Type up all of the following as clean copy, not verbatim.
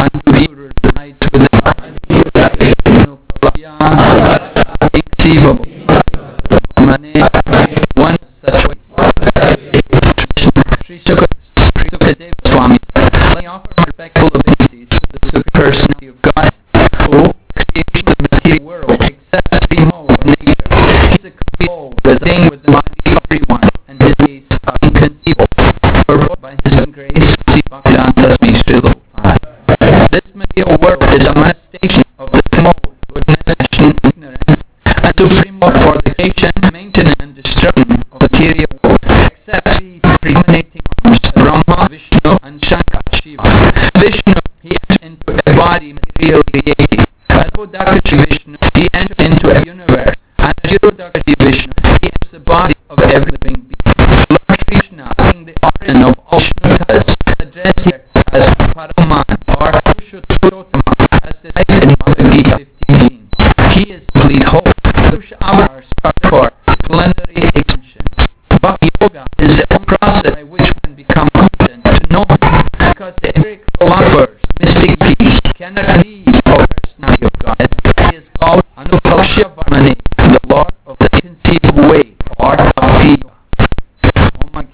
unto he who resides within inconceivable. One such way. Sri Sukadeva Swami said, let me offer my respectful obeisances to the Supreme Personality of God, who, creation of the material world, accepts the mode of nature, physically whole, residing with the body of everyone, and his ways are inconceivable. Wherefore, by his own grace, Sri Bhaktivedanta Swami Srila Prabhupada. This material world is a manifestation of this mode, goodness, ignorance, and supreme mode for the creation, maintenance, and destruction of the material world, except these predominating arms, Brahma, Vishnu, and Shankar, Shiva. Vishnu, he entered into a body materially created. Adhodakati Vishnu, he entered into a universe. And Shirodakati Vishnu, he enters the body of every living being. Lord Krishna, being the origin of all Shrutas, addressed here as Paraman or Purushottam, as described in Bhagavad Gita 15. He is complete whole. Purusha avatars are for plenary extension. Bhakti Yoga is the process by which one becomes competent to know him, because the empiric philosophers, mystic peace, cannot leave the personality of God. He is called Anupalashya Varmane, the Lord of the inconceivable way, or Bhakti Yoga. Om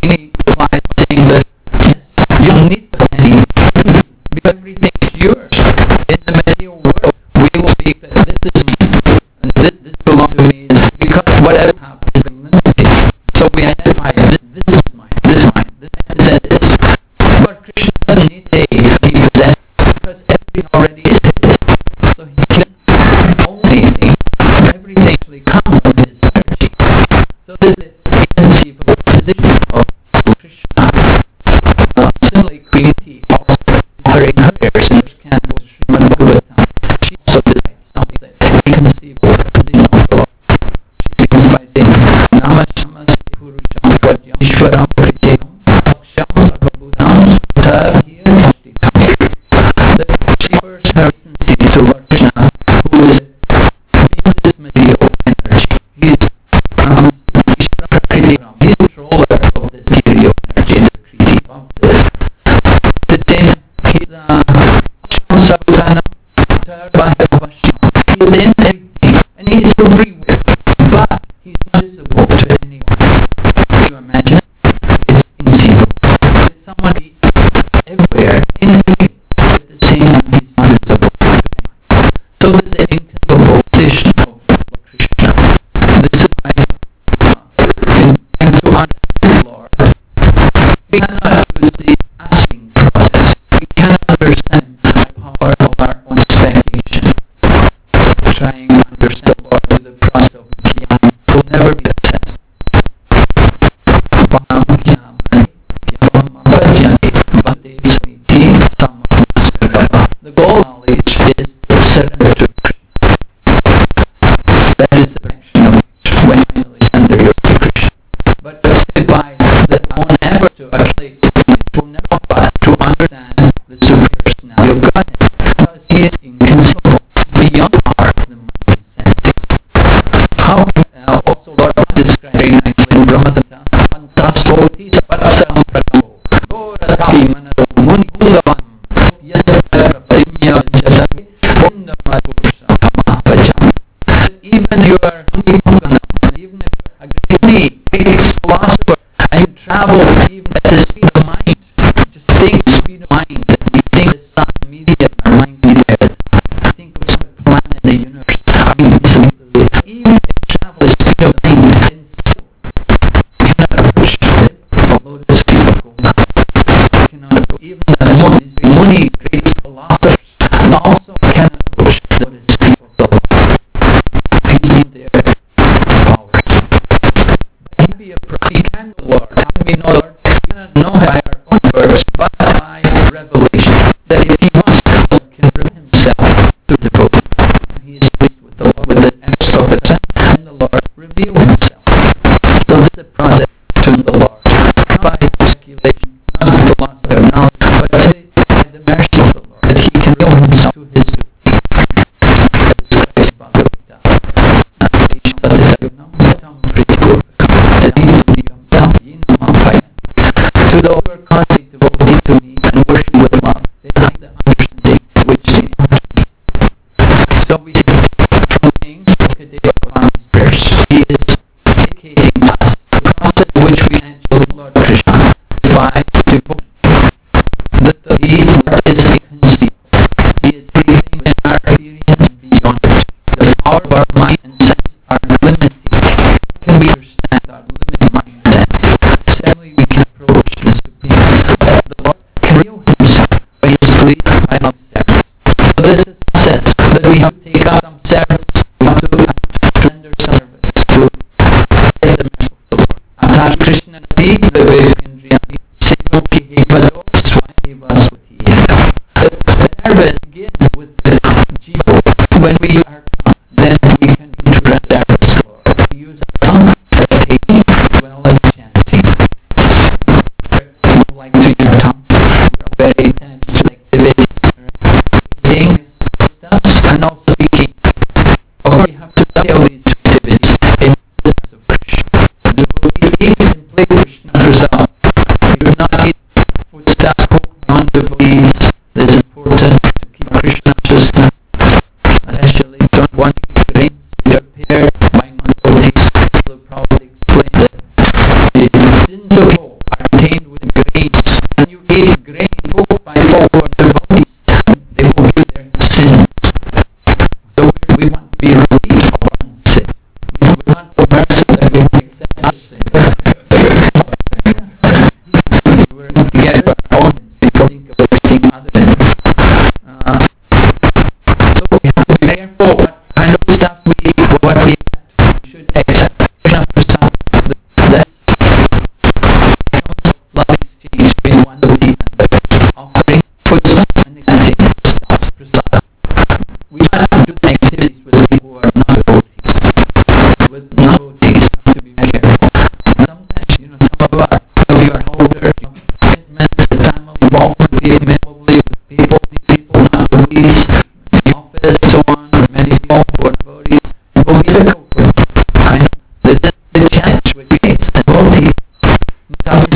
Swami replied saying that, yes, you don't need the penny, because everything is yours. In the material world, we will think that this is mine, and this belongs to me, because whatever happens is limited. So we identify this is mine, this is mine, this is this. But Krishna doesn't need to be possessed, because everything already is his. So he can only think everything actually comes from his energy. So this is the inconceivable position of Krishna. Similarly, Kriti also offering her prayers in her candle Srimad Bhagavatam. She also describes something that inconceivable position of the Lord. She begins by saying, Namaste Purusham Pradyam Ishvaram Krityam Aksham Sarvabhudam Sutavhir Ashtikam. She first hersency to Lord Krishna, who is beyond this material energy. He is Ishvaram, he is the controller of this material energy, the Kriti of this. The same, he is Aksham Sarvabhudam Sutavhir. He is in everything, and he is everywhere, but he's not visible to anyone. Can you imagine it? It's inconceivable. It's somebody everywhere, in everything, at the same time he's not visible to anyone. So this is an inconceivable position of Lord Krishna. This is why, in trying to understand the Lord, we cannot use the asking process. We cannot understand the power of our own speculation. Trying to understand the Lord through the process of jnana will never be successful. The goal of knowledge is to surrender to Krishna. That is the perfection of knowledge, when you finally surrender your to Krishna. But by the own effort to accumulate knowledge will never help us to understand the Supreme Personality of Godhead, because He is inconceivable, beyond our the mind and senses. How also Lord described very nicely in Brahmadatta, Pantasvoti Sapatsam Pratamo Goratapi Manado Muni Bulavam even you are even if a great philosopher and you travel even at the speed of mind, just think the speed of mind, and you think the sun media, our mind media, you think of some planet in the universe, even if you travel the speed of mind, then still you cannot approach the lotus feet of Goldman. You cannot approach even the Muni, great philosophers, also cannot approach the lotus feet of the Lord. Their power. But he can the Lord. How can we know the Lord? We cannot know by our own works, but by revelation. That if he wants, the Lord can reveal himself through the prophet. And he is pleased with the Lord, with the text of it, and the Lord reveal himself. So this is the process to the Lord. Not by speculation, not by philosophy or knowledge, but by the mercy of the Lord, that he can reveal himself to his people. To those who are constantly devoted to me and worship with love, they have the understanding which they have. So we see from saying Kadeva Swami's prayers, he is indicating to us the process in which we enter the Lord Krishna by devotion. That he is inconceivable. He is everything in our experience and beyond it. The power of our mind and sense are limited. How can we understand our limited mind and sense? Certainly we can approach the Supreme. The Lord can reveal himself by his pleased by love service. So this is the process that we have to take up some service. We have to render service to get the mercy of the Lord. Atar Krishna Nadi Vivekindriyani Siddhoki Hevado Swayeva Swati. The service begins with the jiva. When we are calm, then we can interact service to Lord. We use our tongue, meditating, as well as chanting. We like to use our tongue. We are very attached to activity. Saying stuff and also speaking. But we have to dovetail these activities in the sense of Krishna. Devotee simply Krishna herself. We do not eat foodstuffs cooked on devotees. It is important to keep Krishna consciousness. Especially don't want grains prepared by non-devotees. We'll probably explain that the sins of all are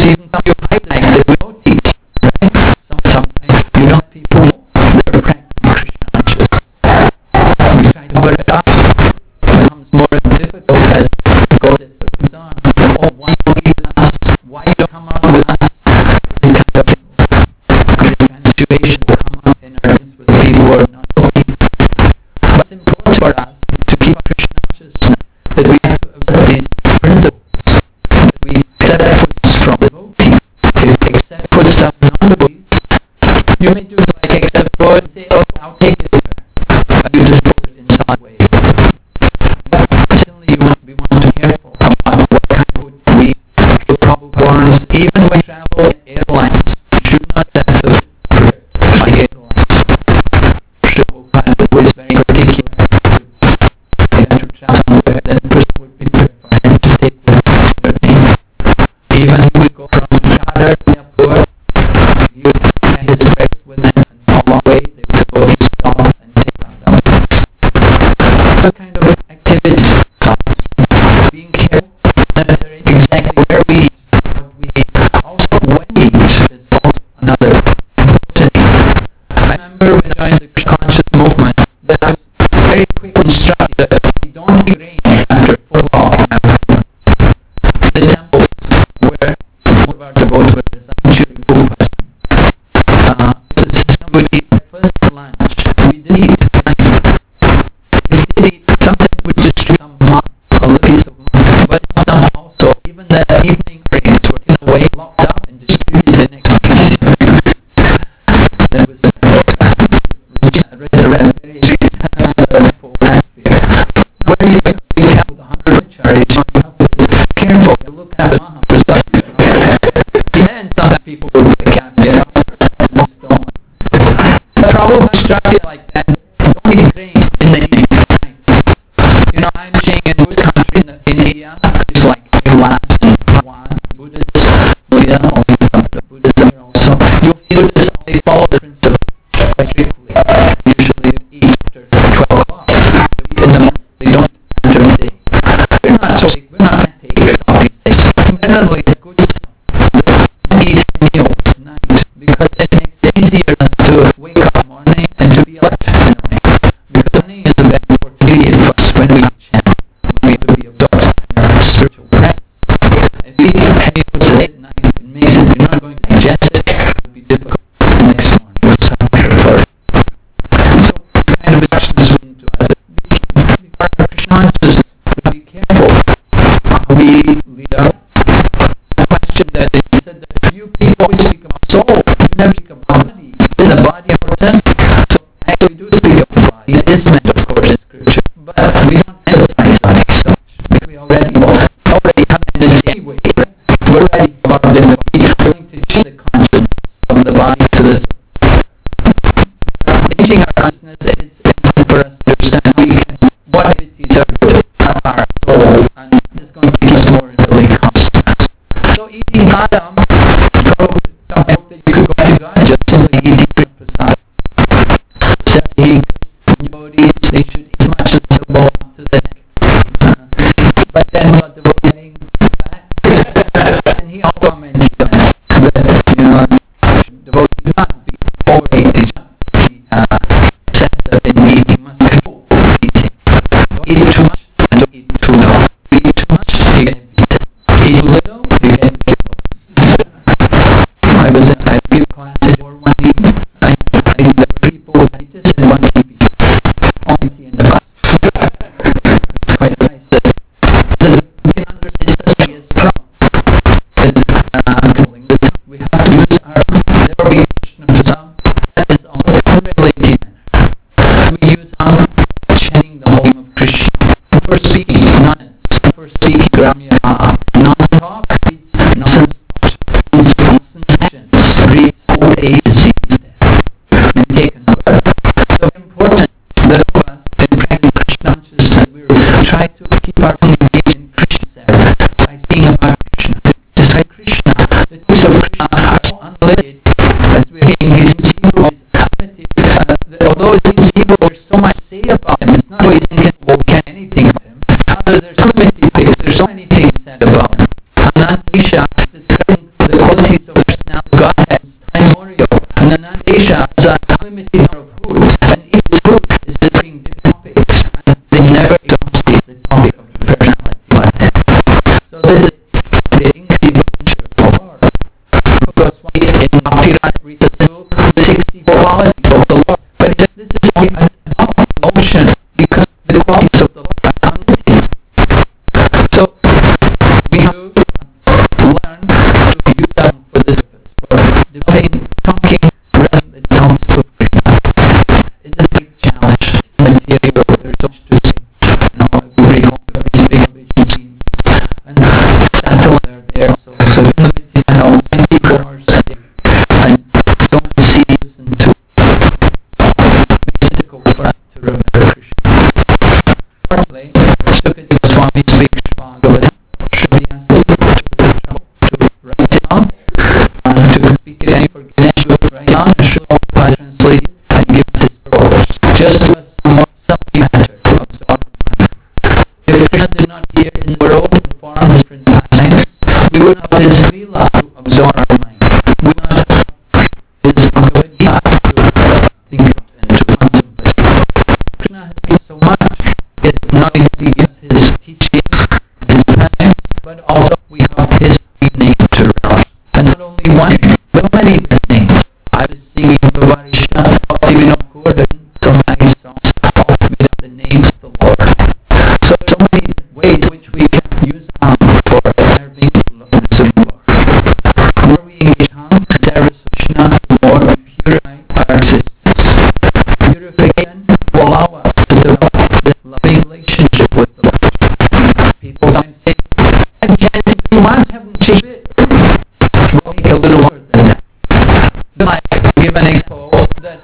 even some of you hide like devotees, right? Sometimes you know people, they're practicing Krishna consciousness. We try to put it up. It becomes more difficult as goes on. Oh, why don't you with us? Why don't you come out with us? This kind of situation will come up in our midst with people who are not okay. But it's important for us to keep Krishna consciousness, that we have to observe these principles. That we accept foods from devotees. If we accept foods from non-devotees, you may do like accept food and say, okay, I'll take it later. But you dispose it in solid ways. Certainly we want to be careful about what kind of food we eat. Popcorns, even when we travel in airlines, we should not have food by airlines. Prabhupada was very particular. If you travel somewhere, then the person would prepare for him to take with him. Even he would go from Shadar to Nepal, he would carry his breakfast with him, and along the way they would go to stop and take out the breakfast. What kind of activity? Being careful, necessary, exactly where we eat, what we eat. Also, when we eat is also another important thing. I remember when I joined the conscious movement that I was very quick instructed that we don't eat grain after full law. The temples where most of our devotees were essentially food person. The system would eat breakfast and lunch. We did eat lunch. We did eat, sometimes we distribute some mud, a little piece of mud, but some also, even the evening grains were in a way locked up and distributed the next day. That was very full atmosphere. Where you have to be careful with 100 charities, you have to be careful to look at the Mahaprasad. And sometimes people will look at the and stone. The problem is structured like that. Don't eat grain in the evening. You know, I'm seeing in Buddhist country in India, it's like last one Buddhist, Buddhism also. You'll feel this, they follow the principle quite strictly. Usually they eat after 12 o'clock. They eat in the morning, they don't eat after midday. We're not takers of these things. Generally, it's good stuff. Eat meals at night, because it makes it easier to wake up in the morning and to be alert in the morning. Because morning is a very important period for us when we chant, when we have to be absorbed in our spiritual practice. If we eat meals late at night, it means you're not going to digest it. It will be difficult the next morning. So kind of instructions to us. Our Krishna consciousness, be careful how we lead our life. The question that he said that you people always speak about soul, you never speak about body. Is the body important? So actually we do speak about the body. It is meant, of course, in scripture, but we don't emphasize body so much. Because we already have this anyway. We're already about the body. We're going to change the consciousness from the body to the soul. Changing our consciousness is important for us to understand what activities are good for our soul, and it's going to keep us more really conscious. So eating Adam, don't hope that you could go to God just simply eating Prasad. So eating devotees, they should eat much as the bowl to the neck. But then what the devotee getting fat, and he also mentioned that, you know, devotees do not be overeating, they should not be excessive in eating, must control eating. Don't eat too much, and don't eat too little. Eat too much, you get beaten. Eat little, you get killed. I give classes for one evening. There were people with diabetes and one TB. Only tea in the class. It's quite nice that we can understand necessity is strong. Controlling the tongue. We have to use our tongue. There will be Krishna Prasad. That is also unrelated. We use our chanting the whole name of Krishna. For speaking, for speaking, Ramya, non-talk, non-sensation, reads old age. speak it any for Ganesh, right now, Prabhupada translated and give us his purpose. Just to us some matter of Absorb. If Krishna did not appear in the world and perform different pastimes, we would not have his lila to absorb our mind. We would not have his ability to think and to contemplate. Krishna has been so much. It's not only his teachings, his pastimes, but also we have his name to realize. And not only one, but many names. I was singing Varishnava Bhaktivinoda Gordon, so many songs, all with the name of the Lord. So many ways in which we can use Ham for serving the Supreme Lord. The more we engage Ham in service of Krishna, the more we purify our existence. Purification will allow us to develop this loving relationship with the Lord. People might say, I can't do much, haven't changed it. We'll take a little more than that. Then I give an example that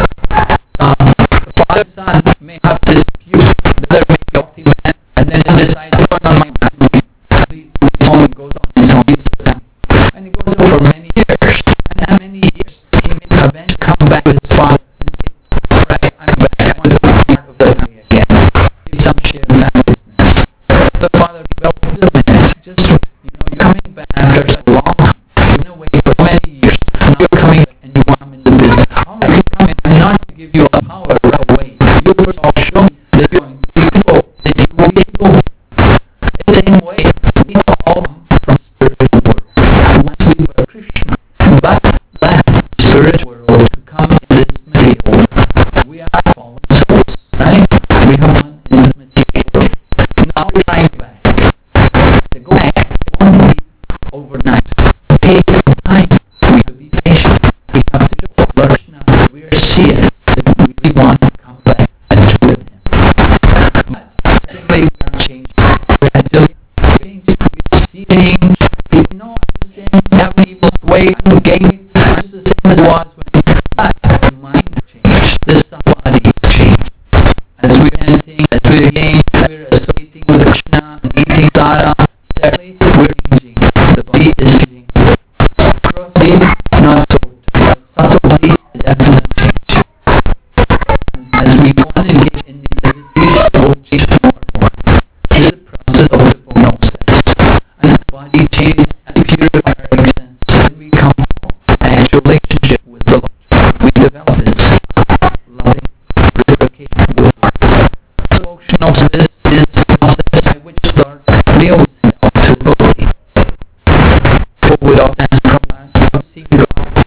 the father and son may have dispute whether may be optimal, and then he decides to put on my mind. His home goes on his own, and it goes on for many years. And how many years he may eventually come back to his father and say, alright, I'm back, I want to be part of the family again. Give some share in that business. The father, well, wait a minute, just, you're coming back after so long time. You've been away for many years. Now you're coming back and you want to come in the business. How are you coming? I'm not to give you a power right away. You first of all show me that you're going to be able, that you will be able. The same way, we all come from spiritual world. Once we were Krishna, but left the spiritual world to come in this material world. We are fallen souls, right? We have one in this material world. Now we're trying back. To go back, it won't be overnight. It takes some time. We have to be patient. We have to show Krishna that we are serious, that we really want to come back and do with him. But simply we are changing. Gradually changing. We're seeing. People know I'm the same. I have an evil way. I'm gay. I'm just the same as it was when the mind changed. The samadhi changed. As we're chanting, as we're again, we're associating with Krishna and eating Tara, certainly we're changing. The body is changing. Grossly, not so. But subtlety is definitely change. And as we go on and get in these activities, we'll change more and more. This is the process of the process. And the body changes and purifies our existence. Then we come home and relationship with the Lord. We develop this loving purification with the Lord. Devotional service is the process by which the Lord reveals himself to the devotee. People would often ask Prabhupada, seek God.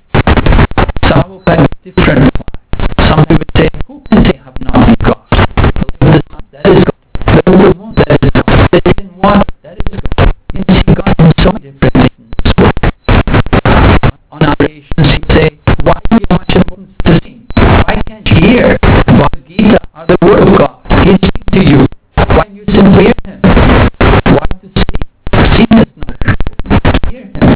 Some will have different replies. Some people would say, who can say have not seen God? The sun, that is God. The moon, that is God. The air and water, that is God. You can see God in so many different things in this world. On occasions, you say, why do you much importance to sing? Why can't you hear? Bhagavad Gita are the word of God. He speaks to you. Why don't you simply hear him? Why to see? Seeing is not important. Hear him.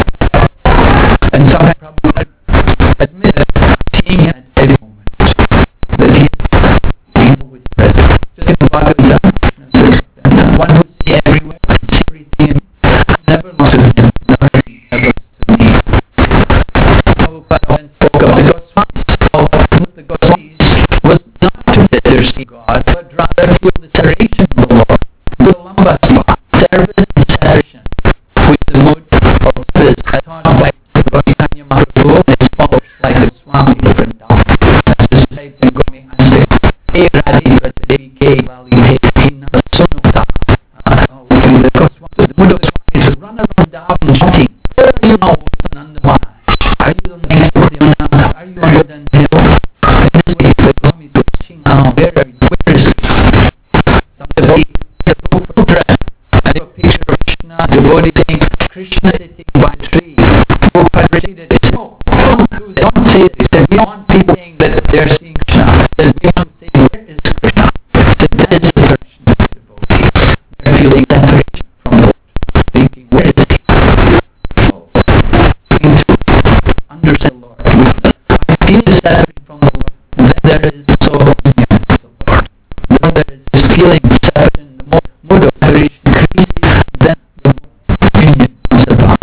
And sometimes Prabhupada admitted seeing him at every moment. That he is always present. Just in Bhagavad Gita, the one who sees everywhere, sees everything, never lost to him, never lost to me. Prabhupada then spoke about the Goswamis. The Goswamis was not to better see God, but rather feel the separation of the Lord. The Lambasi, service and separation, which is the mode of service as taught by Chaitanya Mahaprabhu and his followers like the Swami Vrindavan. As described in Gomi Ase, Hey Radhe Radhe Ke Lali Te Nara Sunuta. The Goswami, the mood of the Swami is to run around down and shouting, where are you now, Nanda Maharaj? Are you on the next Yamuna? Are you on Golden Hill? And this way the Swami is watching now, where is he? Some devotee, the Prabhupada, and they have a picture of Krishna, devotee saying, Krishna sitting by a tree. Prabhupada repeated it. No, don't say it. He said, we want people saying that they're seeing Krishna. He said, we want to say, where is Krishna? He said, that is the direction of the devotee. They're feeling separation from the Lord. Thinking, where is he? So, trying to understand the Lord. I feel separate from the Lord. Then there is so union with the Lord. When there is this feeling of separation, the more mood of separation increases, then the more union comes about.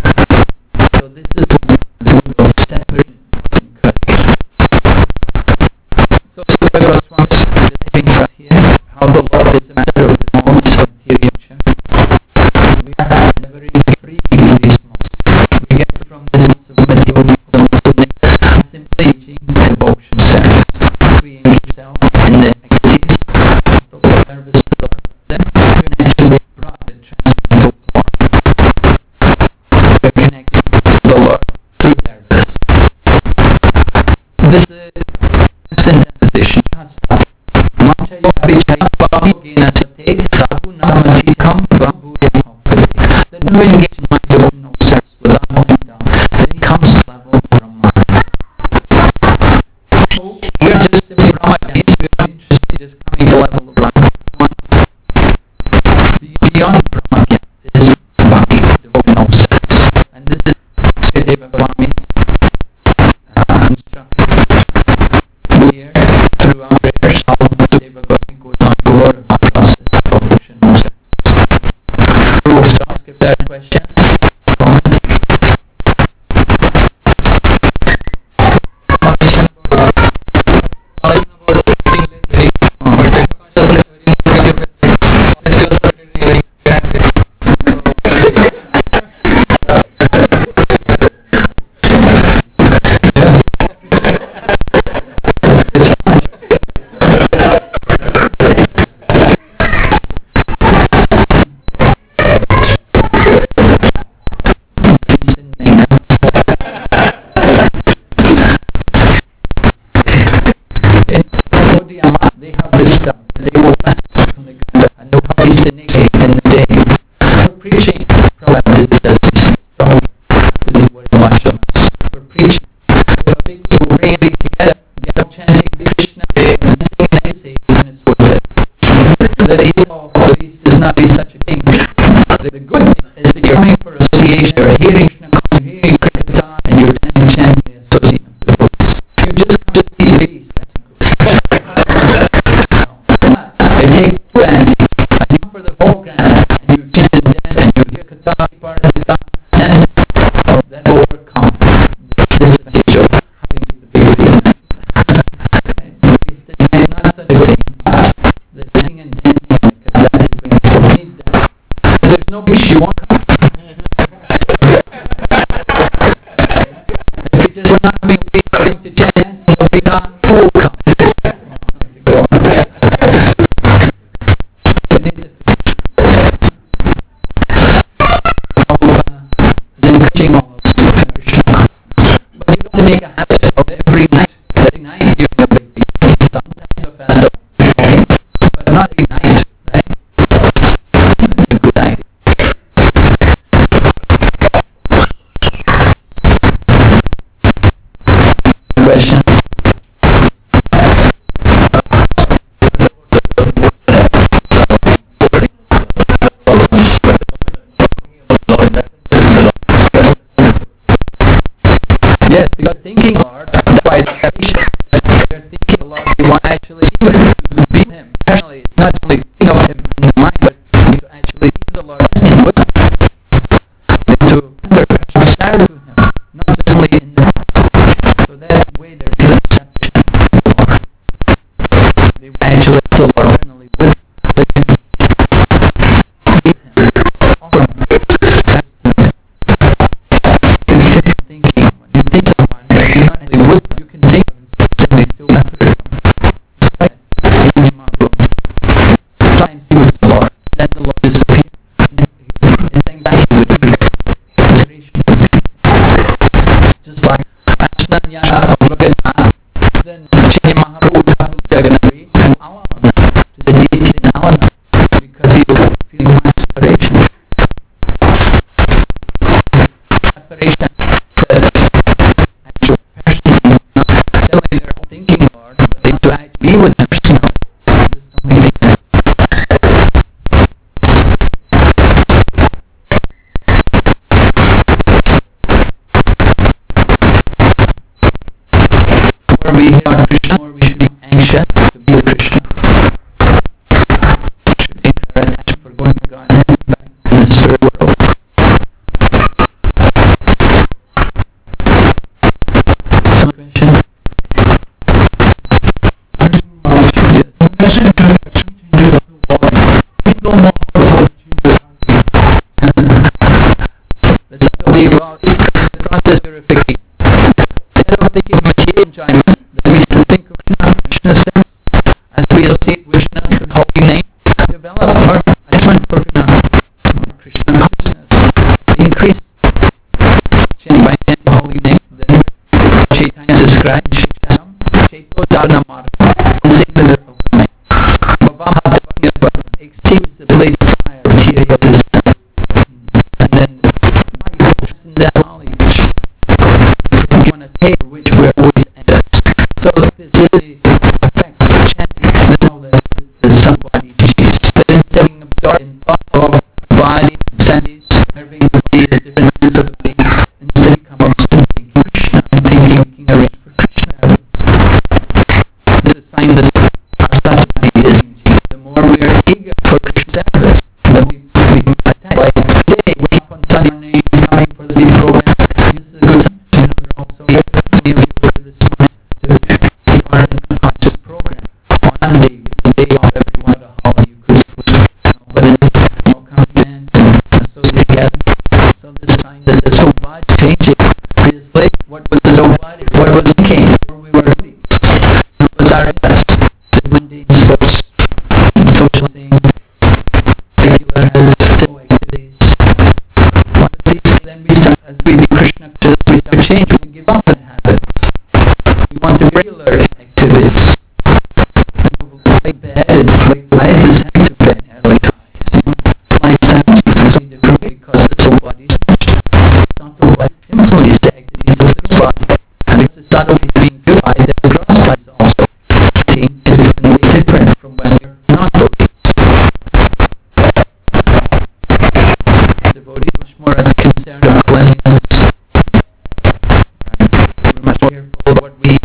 simply teaching devotion service, freeing yourself in the activities of service to the Lord. Then you're naturally brought to transcendental form. You're connected to the Lord through service. This is transcendental position. That no engagement in my devotional service without falling down, then he comes to the level of Brahma. So we're just simply Brahmacharis, we're not interested in just coming to the level of Brahma. Beyond Brahma is Bhakti, devotional service. And this is Srideva Swami instruction here through our prayers. Srideva Swami goes on to Lord of us devotional service. If there are questions, comments. They have this stuff. They will fast from the Ganda and they'll have these in the day. For preaching, probably does this. This is what Vaishnavas for preaching. If a big people bring everything together, they are chanting Krishna and singing essays, and it's worth it. That is not be such a thing. The good thing is that you're coming for association, you're hearing Krishna, you're hearing Kirtan, and you're chanting the association of the devotees. You just come to see these. Take fancy, and you come for the whole grant, and you chant and dance, and you hear Katha, part of the then overcome this advantage of having the big deal. It's not such a thing. The singing and dancing and the Katha is going to need that. There's no wish you won't come. If you just not coming to chant and Katha, who will come? Encouraging all of us to Krishna. But you don't make a habit of every night. Every night you're a big deal. Sometimes a fast, okay? But not every night, right? That's a good idea. Question? Yes, because thinking Lord, that's why it's you're thinking Lord, you want actually to be Him. Personally, it's not only thinking of Him in the mind, but to actually be the Lord and with Him. To serve to Him, not just only in the mind. So that way there's a perception of the Lord. They actually the Lord personally with Him. With Him. Offer Him. Thinking. You think of one, you're not actually with them. You can think of them and simply feel that through them. Sometimes he was the Lord, then the Lord disappeared. And saying that he would be just like Asnanyana Ragana, then Chaitanya Mahaprabhu Jagannathi and Alana to the deity in Alana because he was feeling my aspiration. Aspiration. They're all thinking Lord, but they to actually be with Him personally. Just don't make sense. The more we hear about Krishna, the more we should be anxious to be with Krishna. We should make our attachment for going to God and back in the spirit world. Some question? The process purification. described Shiksham, Cheto Dharna Marga, singular alchemy. Bhavabhavya extinguishes the blaze of fire, materialism. And then, by in that knowledge, we want to take which we're always ended. So this really affects the chanting and the knowledge that somebody teaches. But instead of being absorbed in thought of the body, senses, everything we see is different parts of the body, instead we come up to thinking Krishna and making arrangements for Krishna. This is a sign that our sadhana is changing. The more we are eager for Krishna service, the more we become attached. Like today, wake up on Sunday morning, coming for the big program. This is a good time. There are also many people this morning to keep our unconscious program. On Monday, the day off, everyone had a holiday. You could sleep. But it is all come in and associate together. So this sign that the soul body changing. Previously, what was the soul body? What was the king? Where we were living? What was our interest? The mundane sports, socializing, regular simple activities. One of these, then we start, as we be Krishna, we start changing. We give up on habits. We want to regular activities. Like bed and like life is having to bed early times. Life is having different because the soul body is changed. It's not the body influences the activities of the body. And because the subtle is being purified, then the gross body is also significantly different from when we're not devotees. Devotees much more concerned about cleanliness. We're much more careful of what we